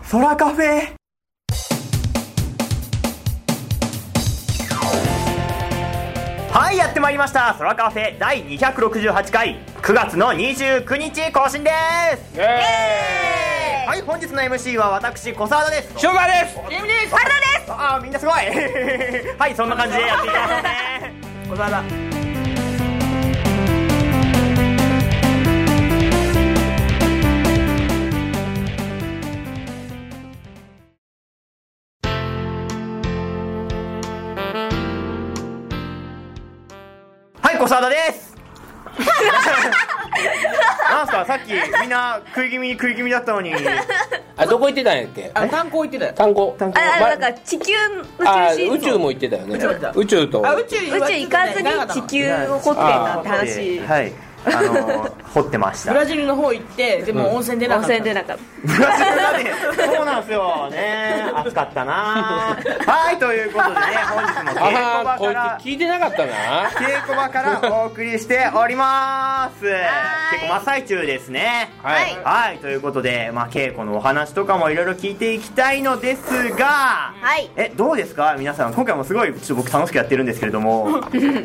空カフェ。はい、やってまいりました。空カフェ第268回9月の29日更新です。はい、本日の MC は私小沢です。 塩川です。 ジェミです。原です。 ああ、みんなすごいはい、そんな感じでやっていきますね。 小沢だ。 はい、小沢です。なんすか、さっきみんな食い気味だったのに。 あ、どこ行ってたんやっけ？ 炭鉱行ってたよ。 炭鉱。 なんか地球の中心宇宙も行ってたよね。 宇宙と。 宇宙行かずに地球を掘ってたって話。 はい。掘ってました。 ブラジルの方行って、でも温泉出なかった。 温泉出なかった。 ブラジルだね。そうなんですよね。暑かったな。はい、ということでね、本日も稽古場から、 こいつ聞いてなかったな。 稽古場からお送りしております。結構真っ最中ですね。はい、ということで、稽古のお話とかもいろいろ聞いていきたいのですが、どうですか皆さん。今回もすごい僕楽しくやってるんですけれども。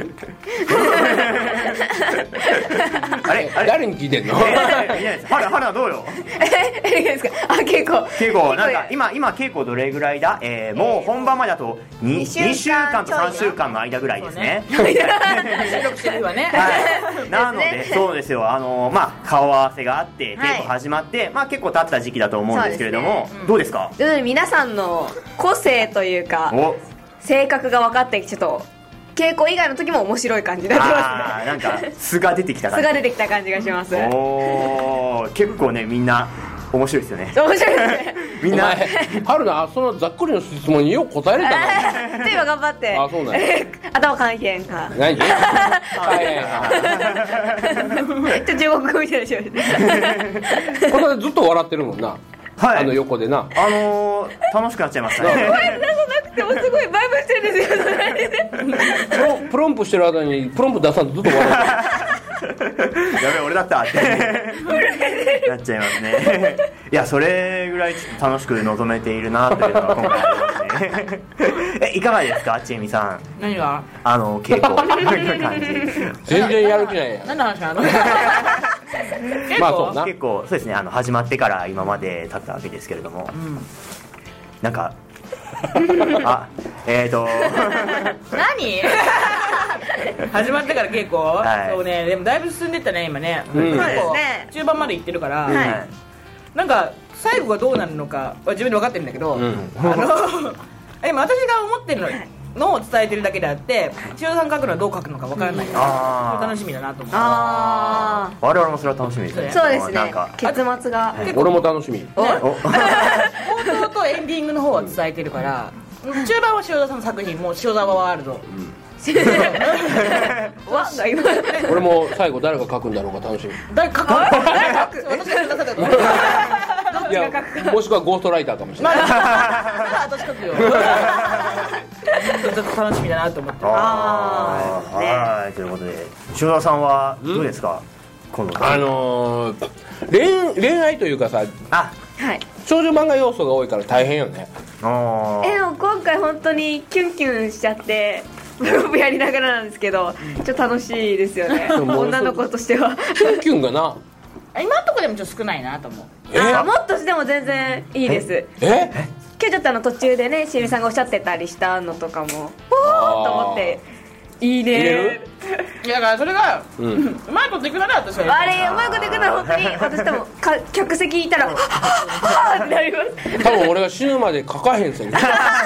あれ誰に聞いてんの？ 花どうよ？ ですか？稽古なんか今稽古どれぐらいだ？もう本番まであと2週間と3週間の間ぐらいですね。 収録してるわね。 なのでそうですよ。顔合わせがあって稽古始まって結構経った時期だと思うんですけれども、どうですか？ 皆さんの個性というか性格が分かってちょっと稽古以外の時も面白い感じになってますね。 なんか素が出てきた感じ。 素が出てきた感じがします。 結構ね、みんな面白いですよね。 面白いですね。 みんな春菜、そのざっくりの質問によく答えれたな。 ちょっと今頑張って。 あ、そうなんや。 頭関係んか。 何？ ちょっと中国語みたいなしました。 これずっと笑ってるもんな。横でな。 楽しくなっちゃいましたね。 でもすごいバイブしてるんですよ。 プロンプしてる間にプロンプ出さんとずっと笑ってる。 やべえ、俺だったってなっちゃいますね。いや、それぐらいちょっと楽しく臨めているなというのが今回ありますね。いかがですか、ちえみさん。 何が？ 稽古の感じ。 全然やる気ないやん。 何の話なの？ 結構そうですね。始まってから今まで経ったわけですけれども、なんか何？ 始まってから稽古？そうね、でもだいぶ進んでったね今ね。中盤まで行ってるから、なんか最後がどうなるのかは自分で分かってるんだけど、今私が思ってるのを伝えてるだけであって、千代さん書くのはどう書くのか分からないから楽しみだなと思って。 我々もそれは楽しみですね。 そうですね。結末が俺も楽しみ。 冒頭とエンディングの方は伝えてるから、中盤は塩田さんの作品、もう塩沢ワールド。 俺も最後誰が書くんだろうか楽しみ。 誰書く？私が書く。 いや、もしくはゴーストライターかもしれない。 私書くよ。ちょっと楽しみだなと思って。 はい、ということで塩田さんはどうですか？今度恋愛というかさ、少女漫画要素が多いから大変よね。 でも今回本当にキュンキュンしちゃってブログやりながらなんですけど、ちょっと楽しいですよね。女の子としてはキュンキュンがな、 今のとこでもちょっと少ないなと思う。 もっとしても全然いいです。今日ちょっと途中でね、しみさんがおっしゃってたりしたのとかもおーと思っていいね。 いやだからそれがうまいこといくなら私はあれうまいこといくなら本当に私多分客席いたらはぁってなります。 多分俺が死ぬまで書かへんせん。で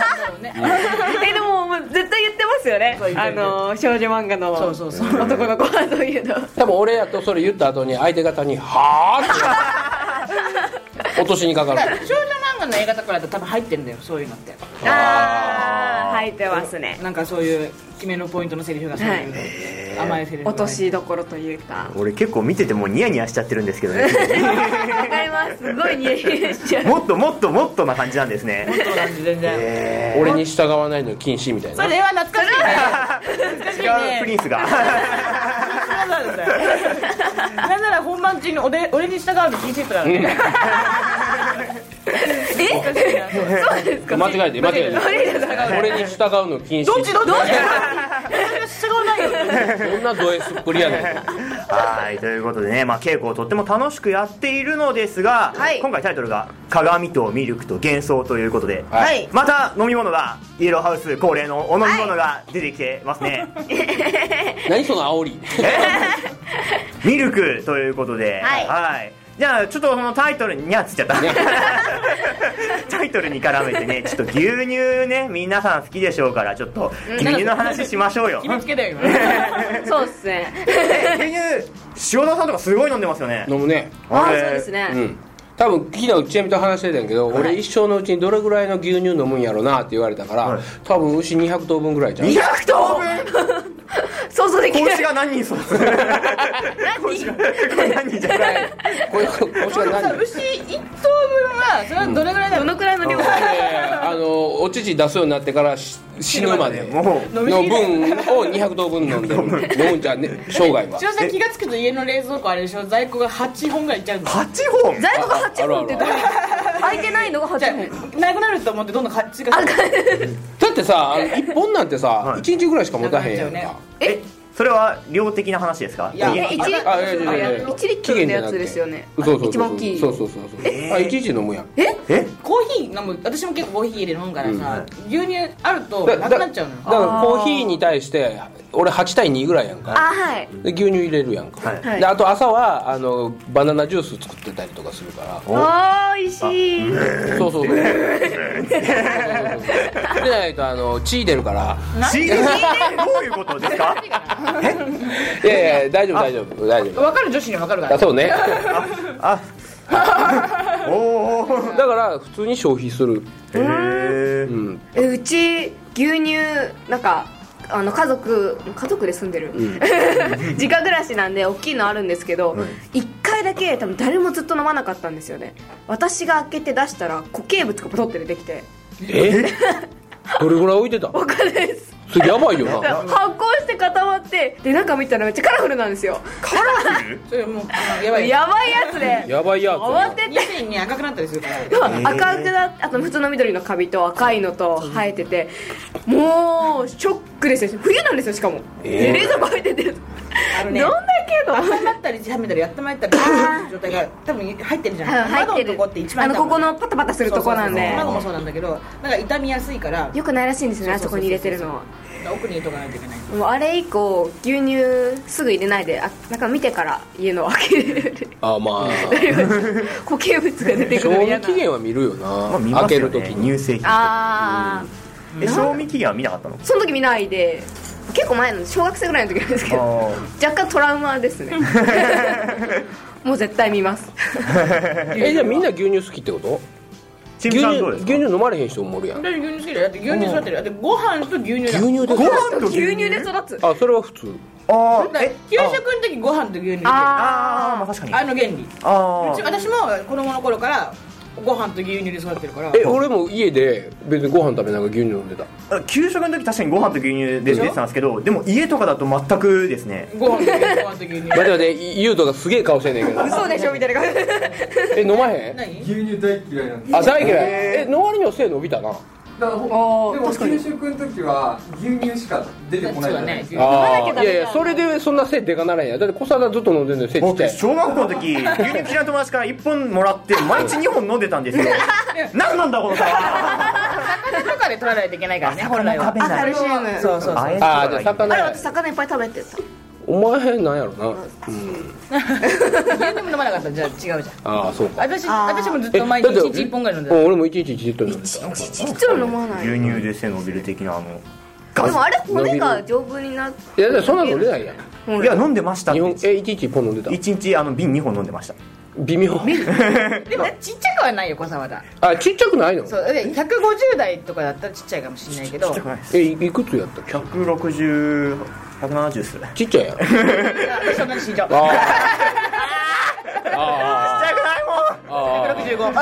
も絶対言ってますよね。少女漫画の男の子はそういうの。 多分俺やとそれ言った後に相手方にはぁって落としにかかる。 少女漫画の映画とかだと多分入ってるんだよ、そういうのって。 入ってますね。 なんかそういう決めのポイントのセリフがそういう甘いセリフ、 落としどころというか。 俺結構見ててもニヤニヤしちゃってるんですけどね。 わかります。すごいニヤニヤしちゃう。 もっとな感じなんですね。 もっとな感じ全然。 俺に従わないの禁止みたいな。 それは懐かしいね。懐かしいね。 プリンスが。 なんなら本番中に俺に従うの禁止ってなるね。 そうですか。 間違えて俺に従うの禁止。 どっち従わないよ。 そんなド S っぷりやねん。 はい、ということでね、稽古をとっても楽しくやっているのですが、今回タイトルが鏡とミルクと幻想ということで、また飲み物がイエローハウス恒例のお飲み物が出てきてますね。 何その煽り。 ミルクということで、じゃあちょっとそのタイトルにつっちゃったタイトルに絡めてね、ちょっと牛乳ね、皆さん好きでしょうから、ちょっと牛乳の話しましょうよ。 決めつけだよ。 そうっすね。 牛乳、塩田さんとかすごい飲んでますよね。 飲むね。 そうですね。 多分昨日ちえみと話してたんやけど、俺一生のうちにどれぐらいの牛乳飲むんやろなって言われたから、多分牛200頭分ぐらいじゃん。 200頭分想像できない。 子牛が何人そう子牛が何人じゃない子牛が何人。 牛1頭分はそれはどれぐらいだろう。 どのくらいの量？ お乳出すようになってから死ぬまでの分を200頭分飲んでるんじゃね、生涯は。 一応さ、気がつくと家の冷蔵庫あれでしょ、在庫が8本ぐらいいっちゃうんだ。 8本？ 在庫が8本って空いてないのが8本。 なくなると思ってどんどん8が。 だってさ、1本なんてさ1日ぐらいしか持たへんやんか。 それは量的な話ですか？ 1リットルのやつですよね。一番大きい。 そう1日飲むやん。 コーヒー飲む。私も結構コーヒー入れ飲むからさ、牛乳あるとなくなっちゃうのよ。 だからコーヒーに対して俺8対2ぐらいやんか。で牛乳入れるやんか。であと朝はバナナジュース作ってたりとかするから。 おいしい。 そうでないと血出るから。 血出る？どういうことですか？ いやいや、大丈夫分かる女子に分かるから。 そうね。 だから普通に消費する。 うち牛乳なんか家族で住んでる、実家暮らしなんで大きいのあるんですけど、1回だけ多分誰もずっと飲まなかったんですよね。私が開けて出したら固形物がポトって出てきて。 どれぐらい置いてた？ 分かんないです。 それやばいよな。 発酵して固まって、で中見たらめっちゃカラフルなんですよ。 カラフル？ それもうやばいやつで。 やばいやつ。 慌ててに赤くなったりするから。 赤くなって、あと普通の緑のカビと赤いのと生えてて、もうショックですよ。冬なんですよ、しかも。冷蔵庫入ってて。なんだけど温まったり冷めたりやってまいったり状態が多分入ってるじゃん。 入ってる。 ここって一番ここのパタパタするとこなんで。 卵もそうなんだけど、なんか傷みやすいからよくないらしいんですよね、あそこに入れてるのは。 奥に入れとかないといけない。 もうあれ以降牛乳すぐ入れないで、なんか見てから家の開ける。固形物が出てくるの嫌な。 賞味期限は見るよな。開けるとき乳製品。賞味期限は見なかったの？ その時見ないで、結構前の小学生ぐらいの時なんですけど、若干トラウマですね。もう絶対見ます。 じゃあみんな牛乳好きってこと？牛乳飲まれへん人もおるやん。 牛乳好きだよ。だって牛乳育てる。だってご飯と牛乳だ。 牛乳で育つ。 それは普通。 給食の時ご飯と牛乳。 確かに。 原理。私も子供の頃からご飯と牛乳で育ってるから。 俺も家で別にご飯食べながら牛乳飲んでた。 給食の時確かにご飯と牛乳で出てたんですけど、でも家とかだと全くですね。 ご飯と牛乳。 待って優斗がすげえ顔してんねんけど。 嘘でしょみたいな感じ。 飲まへん？ 牛乳大嫌いなんです。 大嫌い。の割には背伸びたな。 でも給食の時は牛乳しか出てこないじゃないですか。 いやいや、それでそんな背でかならへんや。だって小貞ずっと飲んでるの背ちっちゃい。 小学校の時牛乳嫌いな友達から1本もらって毎日2本飲んでたんですよ。何なんだこの差。 魚とかで取らないといけないからね、本来は。 カルシウム。 そう。 じゃあ魚。 私魚いっぱい食べてた。 お前なんやろな。 牛乳も飲まなかったらじゃあ違うじゃん。 そうか。 私もずっと毎日1日1本ぐらい飲んでた。 俺も1日1リットル飲んでた。 1リ飲まない。 牛乳で背伸びる的なでもあれ骨が丈夫になって。 いやそんなの飲んでないやん。 いや飲んでました。 1日1本飲んでた。 1日瓶2本飲んでました。 微妙。 でもちっちゃくはないよ、小沢田。 ちっちゃくないの？ そう、150代とかだったらちっちゃいかもしれないけど。 いくつやったっけ ？160、170っす。 ちっちゃいやろ。 そんなに身長。ちっちゃくないもん。 165。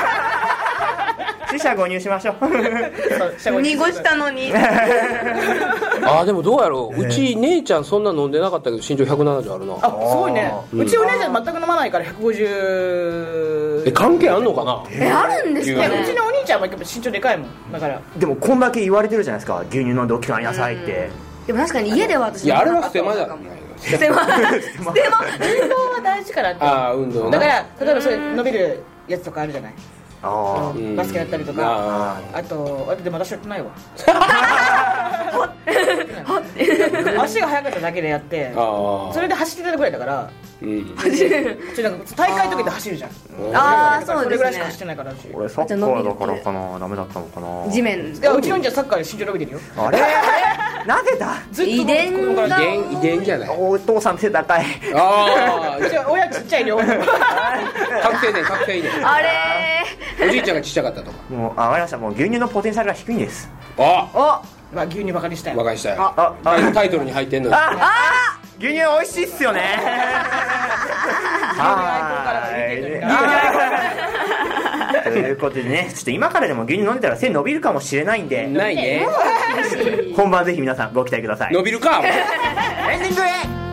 四捨五入しましょう。 濁したのに。 でもどうやろう。うち姉ちゃんそんな飲んでなかったけど身長170あるな。 すごいね。うちお姉ちゃん全く飲まないから150。 関係あんのかな。 あるんですかね。 うちのお兄ちゃんは身長でかいもんだから。 でもこんだけ言われてるじゃないですか、牛乳飲んで大きくなりなさいって。 でも確かに家では私いやあれはステマだ。 ステマ運動は大事からって。 ああ運動だから例えばそれ伸びるやつとかあるじゃない。バスケやったりとか、あとでも私やってないわ。足が速かっただけでやって、それで走ってたぐらいだから。大会の時で走るじゃん。 そうですね。 それぐらいしか走ってないから。 俺サッカーだからかな、ダメだったのかな。 地面。 いやうちの兄ちゃんサッカーで身長伸びてるよ。 あれなぜだ。 遺伝じゃない。 お父さん背高い。 うちは親ちっちゃい両方。 覚醒年。 あれおじいちゃんがちっちゃかったとか。 もう分かりました。もう牛乳のポテンシャルが低いんです。 まあ牛乳バカにしたよ。 バカにしたよ。タイトルに入ってんのに。 牛乳美味しいっすよね。ということでね、ちょっと今からでも牛乳飲んでたら背伸びるかもしれないんで。 ないね。 本番ぜひ皆さんご期待ください。 伸びるか。 エンディングへ。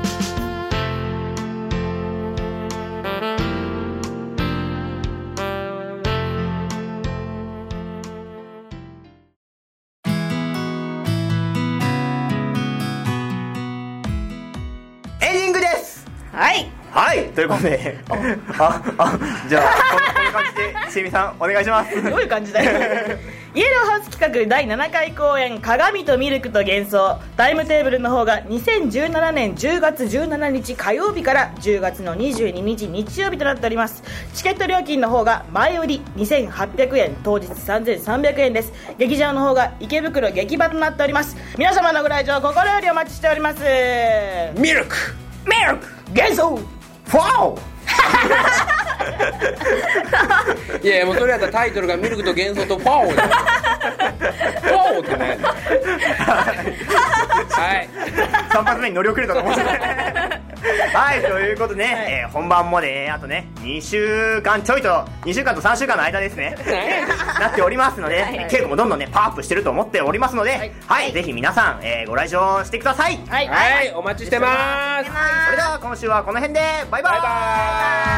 はい、ということで、じゃあこんな感じでしみさんお願いします。 どういう感じだよ。イエローハウス企画第7回公演鏡とミルクと幻想、タイムテーブルの方が2017年10月17日火曜日から10月の22日日曜日となっております。チケット料金の方が前売り2800円、当日3300円です。劇場の方が池袋劇場となっております。皆様のご来場心よりお待ちしております。 ミルク幻想ファオいやもうそれやったらタイトルがミルクと幻想とファオだよ。ファオってね。はい 3発目に乗り遅れたと思うんですね。はい、ということでね、本番まであとね2週間ちょいと2週間と3週間の間ですねなっておりますので、稽古もどんどんねパワーアップしてると思っておりますので、はい、ぜひ皆さん、ご来場してください。 はい、お待ちしてます。 それでは今週はこの辺でバイバイ。